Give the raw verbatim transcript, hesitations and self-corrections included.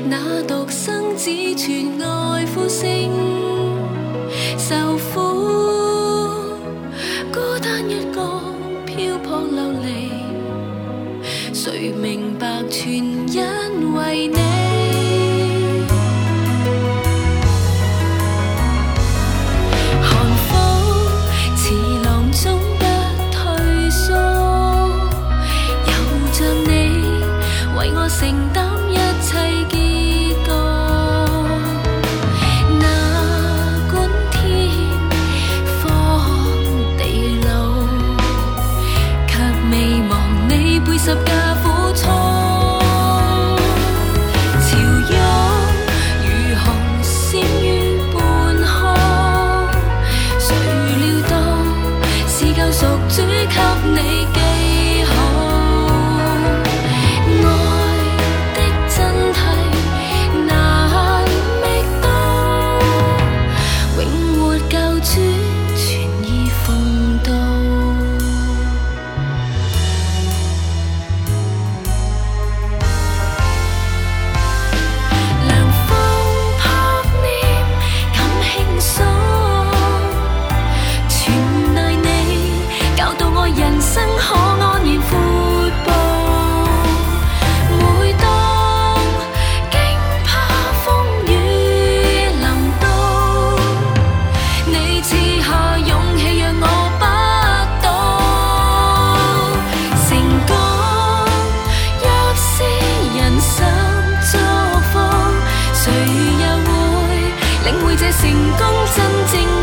那獨生子傳愛呼聲，受苦孤單一個漂泊流離，誰明白全因為你。承擔一切結局，哪管天荒地老，卻未忘你背十架苦衷。潮湧如紅閃於半空，誰料到是救贖主給你記號。人生可安然闊步，每當驚怕風雨臨到，你賜下勇氣讓我不倒。成功若是人生祝福，誰又會領會這成功真正